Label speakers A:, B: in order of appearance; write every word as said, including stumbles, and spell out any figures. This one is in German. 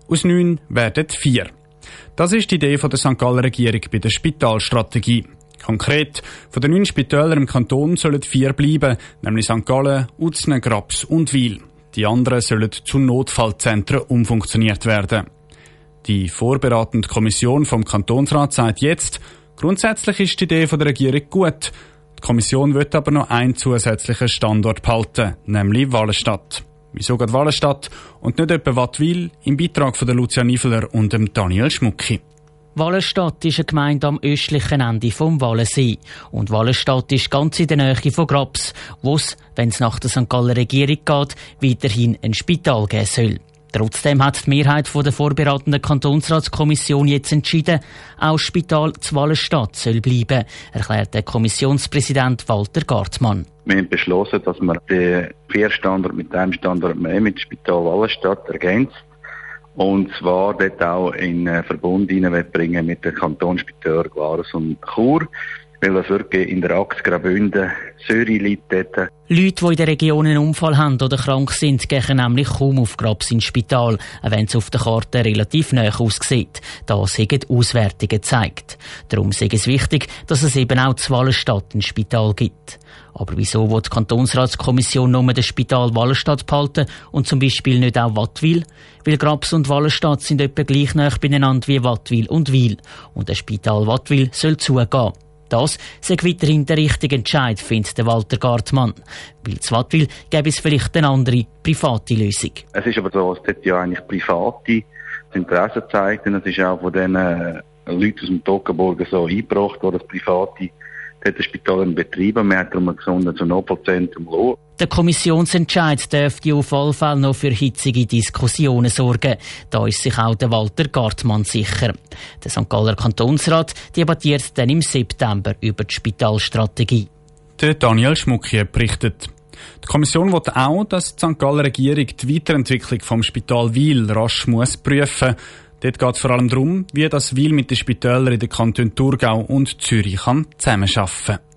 A: Aus neun werden vier. Das ist die Idee der Sankt Galler Regierung bei der Spitalstrategie. Konkret, von den neun Spitälern im Kanton sollen vier bleiben, nämlich Sankt Gallen, Utznen, Graps und Wil. Die anderen sollen zu Notfallzentren umfunktioniert werden. Die vorberatende Kommission vom Kantonsrat sagt jetzt, grundsätzlich ist die Idee der Regierung gut. Die Kommission will aber noch einen zusätzlichen Standort behalten, nämlich Wallenstadt. Wieso geht Wallenstadt und nicht etwa Wattwil? Im Beitrag von Lucia Niveler und dem Daniel Schmucki.
B: Wallenstadt ist eine Gemeinde am östlichen Ende vom Wallensee. Und Wallenstadt ist ganz in der Nähe von Graps, wo es, wenn es nach der Sankt Galler Regierung geht, weiterhin ein Spital geben soll. Trotzdem hat die Mehrheit der vorberatenden Kantonsratskommission jetzt entschieden, auch das Spital zu Wallenstadt soll bleiben, erklärt der Kommissionspräsident Walter Gartmann.
C: Wir haben beschlossen, dass man den vier Standort mit einem Standort mehr mit dem Spital Wallenstadt ergänzt. Und zwar dort auch in Verbund bringen mit den Kantonsspitälern Glarus und Chur, weil das wirklich in der Achse Graubünden, Zürich liegt dort.
B: Leute, die in der Region einen Unfall haben oder krank sind, gehen nämlich kaum auf Graps ins Spital, auch wenn es auf der Karte relativ nahe aussieht. Das haben Auswertungen gezeigt. Darum ist es wichtig, dass es eben auch zu Wallenstadt ein Spital gibt. Aber wieso will die Kantonsratskommission nur das Spital Wallenstadt behalten und zum Beispiel nicht auch Wattwil? Weil Graps und Wallenstadt sind etwa gleich nahe beieinander wie Wattwil und Wil. Und das Spital Wattwil soll zugehen. Das sei weiterhin der richtige Entscheid, findet der Walter Gartmann. Weil zu Wattwil gäbe es vielleicht eine andere, private Lösung.
C: Es ist aber so, dass dort ja eigentlich private Interesse zeigt. Und es ist auch von den äh, Leuten aus dem Toggenburg so eingebracht worden, dass private dort das Spital betreiben. Wir haben darum ein gesundes Notfallzentrum lassen.
B: Der Kommissionsentscheid dürfte auf alle Fälle noch für hitzige Diskussionen sorgen. Da ist sich auch der Walter Gartmann sicher. Der Sankt Galler Kantonsrat debattiert dann im September über die Spitalstrategie.
A: Der Daniel Schmucki berichtet. Die Kommission will auch, dass die Sankt Galler Regierung die Weiterentwicklung vom Spital Wil rasch muss prüfen. Dort geht es vor allem darum, wie das Wil mit den Spitälern in den Kantonen Thurgau und Zürich kann zusammenarbeiten kann.